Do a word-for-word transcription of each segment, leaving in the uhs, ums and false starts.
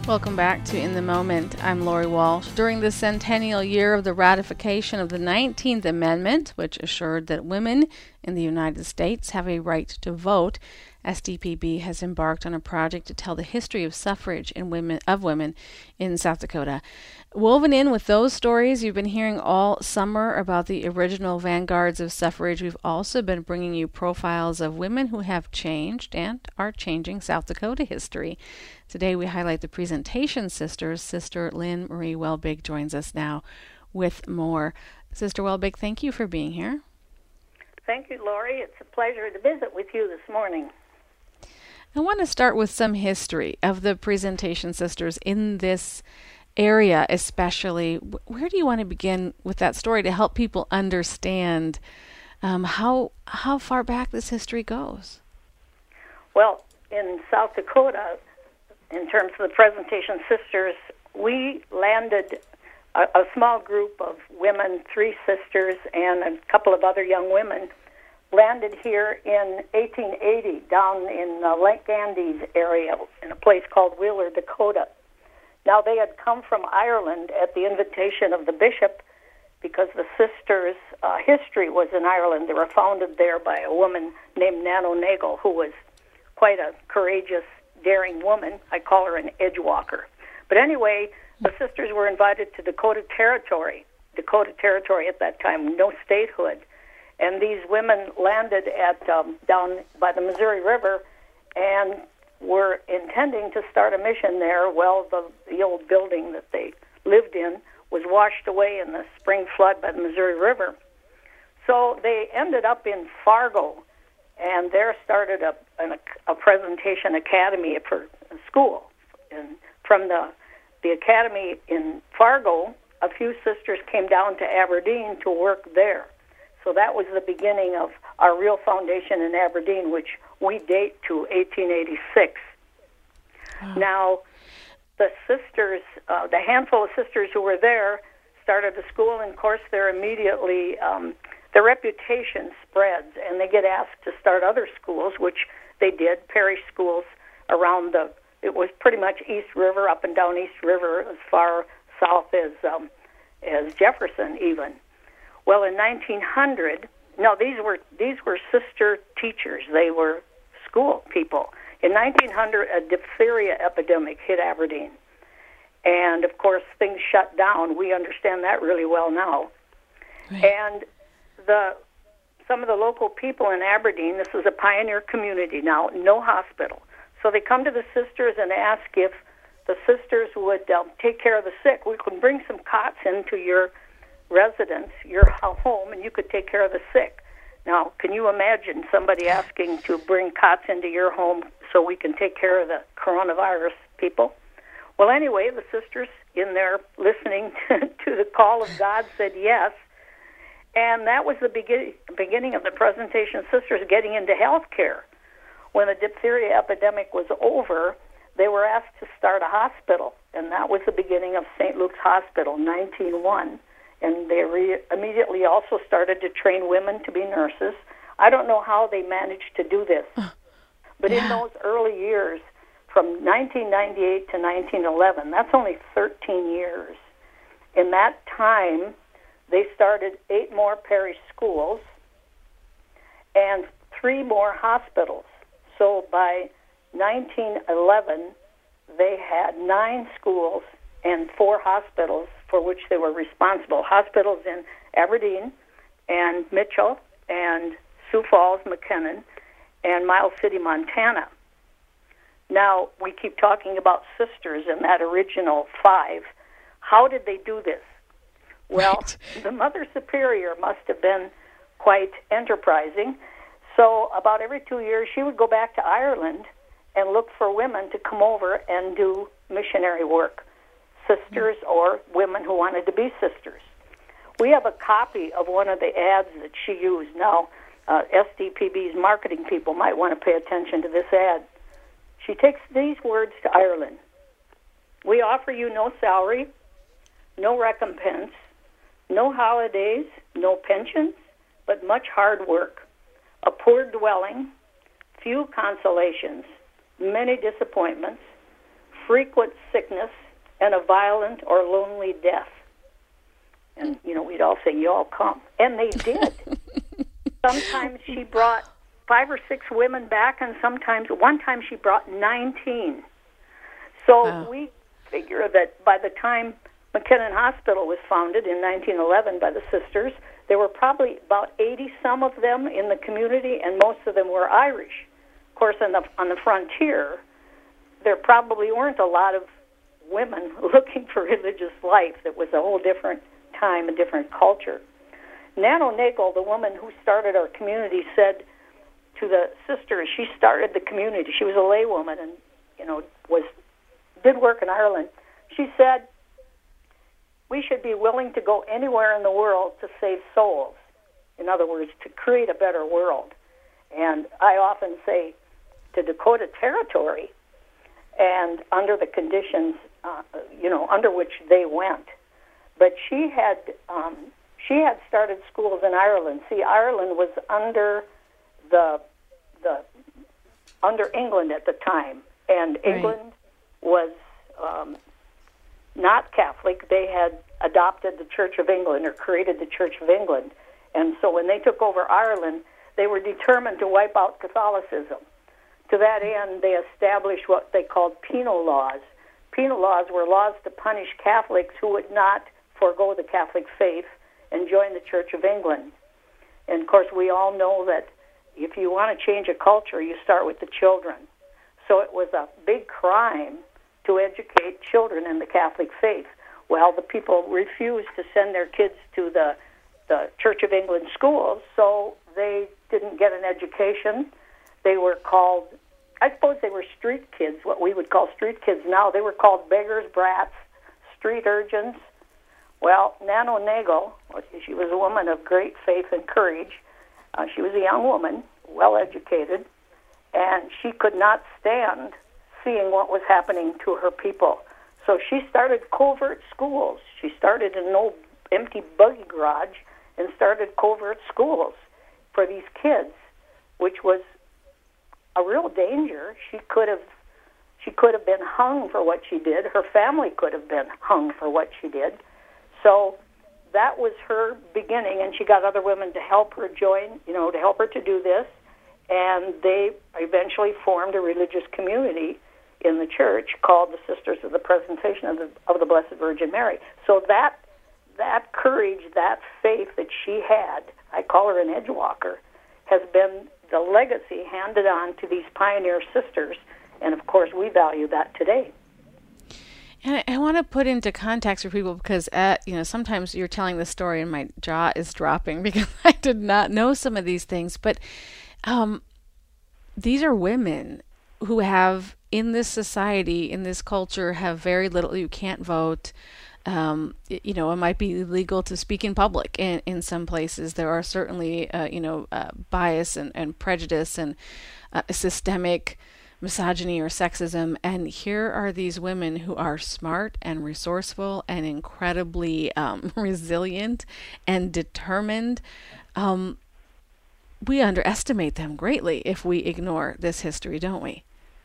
Welcome back to In the Moment. I'm Lori Walsh. During the centennial year of the ratification of the nineteenth Amendment, which assured that women in the United States have a right to vote, S D P B has embarked on a project to tell the history of suffrage in women of women in South Dakota. Woven in with those stories you've been hearing all summer about the original vanguards of suffrage, we've also been bringing you profiles of women who have changed and are changing South Dakota history. Today we highlight the Presentation Sisters. Sister Lynn Marie Welbig joins us now with more. Sister Welbig, thank you for being here. Thank you, Lori. It's a pleasure to visit with you this morning. I want to start with some history of the Presentation Sisters in this area especially. Where do you want to begin with that story to help people understand um, how how far back this history goes? Well, in South Dakota, in terms of the Presentation Sisters, we landed a, a small group of women, three sisters, and a couple of other young women, landed here in eighteen eighty down in the Lake Andes area in a place called Wheeler, Dakota. Now, they had come from Ireland at the invitation of the bishop because the sisters' uh, history was in Ireland. They were founded there by a woman named Nano Nagel, who was quite a courageous, daring woman. I call her an edge walker. But anyway, the sisters were invited to Dakota Territory. Dakota Territory at that time, no statehood. And these women landed at um, down by the Missouri River and were intending to start a mission there. Well, the, the old building that they lived in was washed away in the spring flood by the Missouri River. So they ended up in Fargo, and there started a, an, a presentation academy for school. And from the, the academy in Fargo, a few sisters came down to Aberdeen to work there. So that was the beginning of our real foundation in Aberdeen, which we date to eighteen eighty-six. Wow. Now, the sisters, uh, the handful of sisters who were there, started a school, and of course, they're immediately, um, their reputation spreads, and they get asked to start other schools, which they did, parish schools around the, it was pretty much East River, up and down East River, as far south as um, as Jefferson even. Well, in nineteen hundred, no, these were these were sister teachers. They were school people. In nineteen hundred, a diphtheria epidemic hit Aberdeen. And, of course, things shut down. We understand that really well now. Right. And the some of the local people in Aberdeen, this is a pioneer community now, no hospital. So they come to the sisters and ask if the sisters would um, take care of the sick. We can bring some cots into your residence, your home, and you could take care of the sick. Now, can you imagine somebody asking to bring cots into your home so we can take care of the coronavirus people? Well, anyway, the sisters in there listening to, to the call of God said yes, and that was the begin, beginning of the Presentation Sisters getting into health care. When the diphtheria epidemic was over, they were asked to start a hospital, and that was the beginning of Saint Luke's Hospital, nineteen oh one. And they re- immediately also started to train women to be nurses. I don't know how they managed to do this. But yeah. In those early years, from nineteen ninety-eight to nineteen eleven, that's only thirteen years. In that time, they started eight more parish schools and three more hospitals. So by nineteen eleven, they had nine schools and four hospitals for which they were responsible. Hospitals in Aberdeen and Mitchell and Sioux Falls, McKinnon, and Miles City, Montana. Now, we keep talking about sisters in that original five. How did they do this? Well, right. The Mother Superior must have been quite enterprising. So about every two years, she would go back to Ireland and look for women to come over and do missionary work. Sisters or women who wanted to be sisters. We have a copy of one of the ads that she used. Now, uh, S D P B's marketing people might want to pay attention to this ad. She takes these words to Ireland. We offer you no salary, no recompense, no holidays, no pensions, but much hard work, a poor dwelling, few consolations, many disappointments, frequent sickness and a violent or lonely death. And, you know, we'd all say, y'all come. And they did. Sometimes she brought five or six women back, and sometimes, one time she brought nineteen. So wow. we figure that by the time McKinnon Hospital was founded in nineteen eleven by the sisters, there were probably about eighty-some of them in the community, and most of them were Irish. Of course, on the, on the frontier, there probably weren't a lot of women looking for religious life. It was a whole different time, a different culture. Nano Nagel, the woman who started our community, said to the sisters, she started the community. She was a laywoman and, you know, was did work in Ireland. She said, we should be willing to go anywhere in the world to save souls. In other words, to create a better world. And I often say to Dakota Territory, and under the conditions, uh, you know, under which they went. But she had um, she had started schools in Ireland. See, Ireland was under the the under England at the time, and right. England was um, not Catholic. They had adopted the Church of England or created the Church of England. And so when they took over Ireland, they were determined to wipe out Catholicism. To that end, they established what they called penal laws. Penal laws were laws to punish Catholics who would not forego the Catholic faith and join the Church of England. And, of course, we all know that if you want to change a culture, you start with the children. So it was a big crime to educate children in the Catholic faith. Well, the people refused to send their kids to the, the Church of England schools, so they didn't get an education. They were called, I suppose they were street kids, what we would call street kids now. They were called beggars, brats, street urchins. Well, Nano Nagel, she was a woman of great faith and courage. Uh, she was a young woman, well-educated, and she could not stand seeing what was happening to her people. So she started covert schools. She started in an old empty buggy garage and started covert schools for these kids, which was a real danger. She could have she could have been hung for what she did. Her family could have been hung for what she did. So that was her beginning, and she got other women to help her join, you know, to help her to do this, and they eventually formed a religious community in the church called the Sisters of the Presentation of the, of the Blessed Virgin Mary. So that that courage, that faith that she had, I call her an edge walker, has been the legacy handed on to these pioneer sisters, and of course we value that today. And I, I want to put into context for people because, uh, you know, sometimes you're telling the story and my jaw is dropping because I did not know some of these things. But um, these are women who have, in this society, in this culture, have very little. You can't vote. Um, you know, it might be illegal to speak in public in, in some places. There are certainly, uh, you know, uh, bias and, and prejudice and uh, systemic misogyny or sexism. And here are these women who are smart and resourceful and incredibly um, resilient and determined. Um, we underestimate them greatly if we ignore this history, don't we?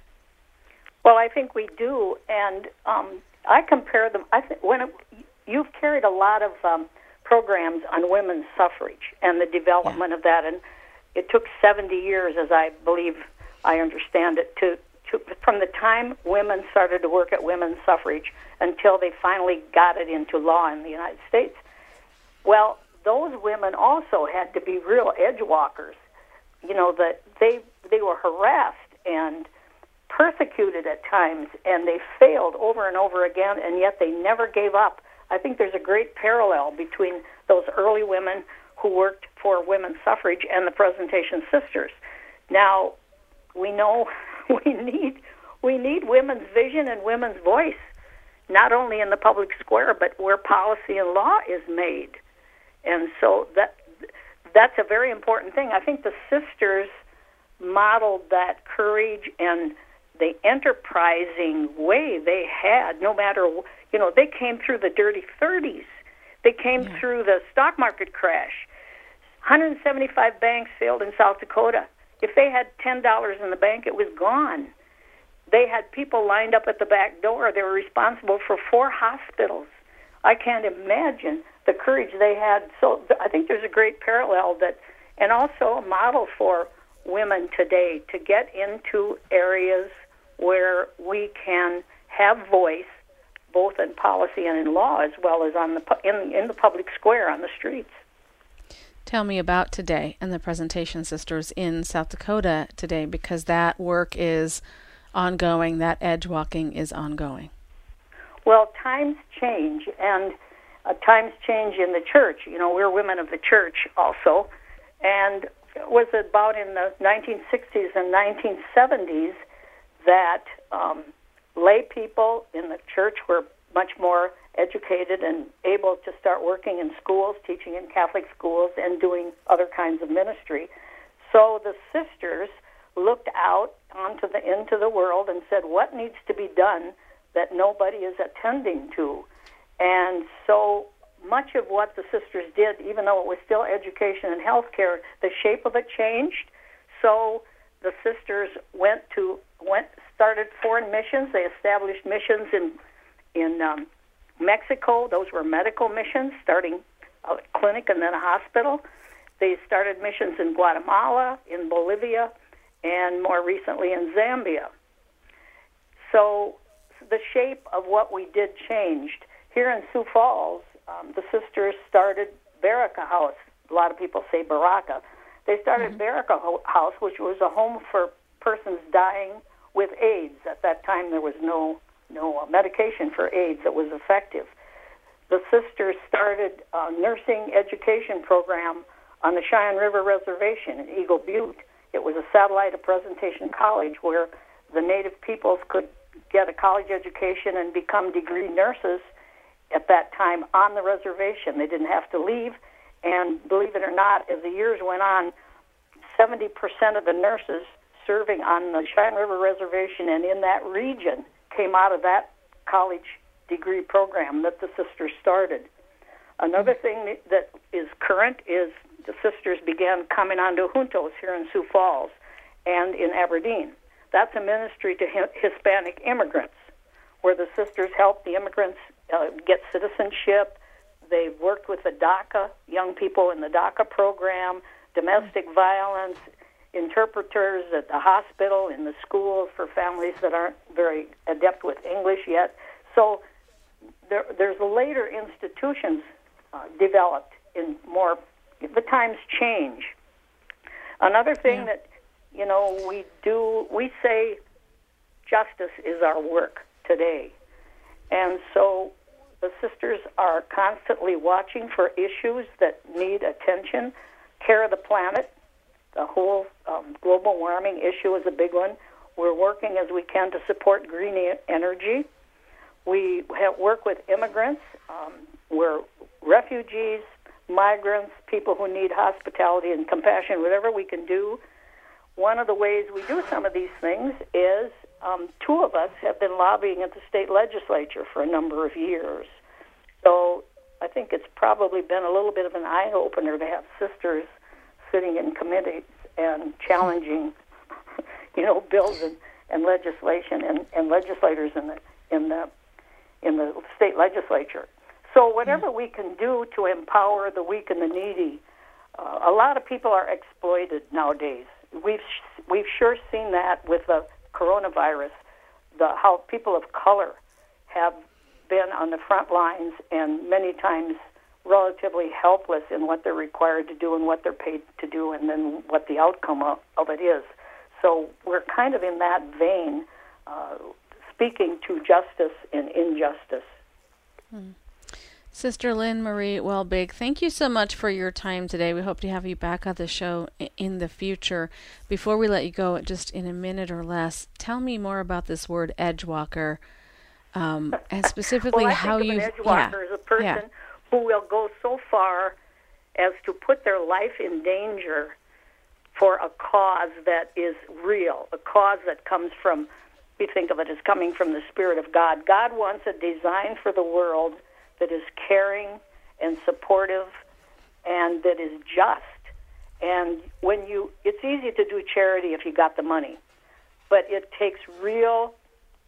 Well, I think we do, and um, I compare them. I think when it, you've carried a lot of um, programs on women's suffrage and the development yeah. of that, and it took seventy years, as I believe I understand it, to, to from the time women started to work at women's suffrage until they finally got it into law in the United States. Well, those women also had to be real edge walkers. You know, that they they were harassed and persecuted at times, and they failed over and over again, and yet they never gave up. I think there's a great parallel between those early women who worked for women's suffrage and the Presentation Sisters. Now, we know we need we need women's vision and women's voice, not only in the public square, but where policy and law is made. And so that that's a very important thing. I think the sisters modeled that courage and the enterprising way they had, no matter, you know, they came through the dirty thirties. They came yeah. through the stock market crash. one hundred seventy-five banks failed in South Dakota. If they had ten dollars in the bank, it was gone. they had people lined up at the back door. They were responsible for four hospitals. I can't imagine the courage they had. So I think there's a great parallel that, and also a model for women today to get into areas where we can have voice, both in policy and in law, as well as on the in in the public square on the streets. Tell me about today and the Presentation Sisters in South Dakota today, because that work is ongoing, that edge walking is ongoing. Well, times change, and uh, times change in the church. You know, we're women of the church also, and it was about in the nineteen sixties and nineteen seventies that um, lay people in the church were much more educated and able to start working in schools, teaching in Catholic schools, and doing other kinds of ministry. So the sisters looked out onto the into the world and said, what needs to be done that nobody is attending to? And so much of what the sisters did, even though it was still education and healthcare, the shape of it changed. So the sisters went to went started foreign missions. They established missions in in um, Mexico. Those were medical missions, starting a clinic and then a hospital. They started missions in Guatemala, in Bolivia, and more recently in Zambia. So the shape of what we did changed. Here in Sioux Falls, um, the sisters started Baraka House. A lot of people say Baraka. They started mm-hmm. Baraka House, which was a home for persons dying with AIDS. At that time, there was no no medication for AIDS that was effective. The sisters started a nursing education program on the Cheyenne River Reservation in Eagle Butte. It was a satellite of Presentation College where the native peoples could get a college education and become degree nurses at that time on the reservation. They didn't have to leave, and believe it or not, as the years went on, seventy percent of the nurses serving on the Cheyenne River Reservation and in that region came out of that college degree program that the sisters started. Another thing that is current is the sisters began coming onto juntos here in Sioux Falls and in Aberdeen. That's a ministry to Hispanic immigrants, where the sisters help the immigrants uh, get citizenship. They've worked with the DACA, young people in the DACA program, domestic violence, interpreters at the hospital, in the schools for families that aren't very adept with English yet. So there, there's later institutions uh, developed in more, the times change. Another thing yeah. that, you know, we do, we say justice is our work today. And so the sisters are constantly watching for issues that need attention. Care of the planet, the whole um, global warming issue is a big one. We're working as we can to support green e- energy. We have work with immigrants. Um, we're refugees, migrants, people who need hospitality and compassion, whatever we can do. One of the ways we do some of these things is um, two of us have been lobbying at the state legislature for a number of years. So I think it's probably been a little bit of an eye-opener to have sisters sitting in committees and challenging, you know, bills and, and legislation and, and legislators in the in the in the state legislature. So whatever we can do to empower the weak and the needy, uh, a lot of people are exploited nowadays. We've we've sure seen that with the coronavirus, the how people of color have been on the front lines and many times relatively helpless in what they're required to do and what they're paid to do, and then what the outcome of, of it is. So we're kind of in that vein, uh, speaking to justice and injustice. Hmm. Sister Lynn Marie Welbig, thank you so much for your time today. We hope to have you back on the show in the future. Before we let you go, just in a minute or less, tell me more about this word edgewalker, um, and specifically well, I how think you... Of an edgewalker yeah, is a person yeah. who will go so far as to put their life in danger for a cause that is real, a cause that comes from, we think of it as coming from the Spirit of God. God wants a design for the world that is caring and supportive and that is just. And when you, it's easy to do charity if you got the money, but it takes real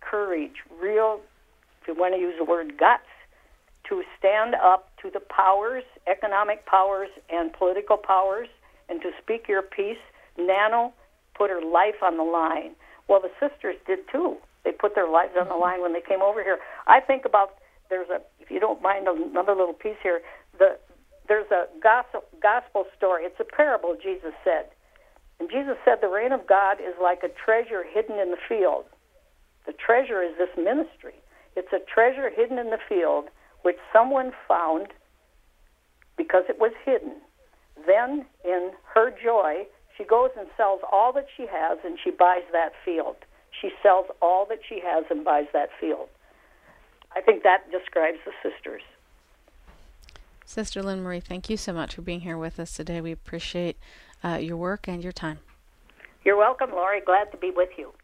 courage, real, if you want to use the word guts, to stand up to the powers, economic powers and political powers, and to speak your piece. Nano put her life on the line. Well, the sisters did too. They put their lives on the line when they came over here. I think about, there's a, if you don't mind another little piece here, the there's a gospel, gospel story. It's a parable Jesus said. And Jesus said the reign of God is like a treasure hidden in the field. The treasure is this ministry. It's a treasure hidden in the field which someone found because it was hidden. Then, in her joy, she goes and sells all that she has and she buys that field. She sells all that she has and buys that field. I think that describes the sisters. Sister Lynn Marie, thank you so much for being here with us today. We appreciate uh, your work and your time. You're welcome, Lori. Glad to be with you.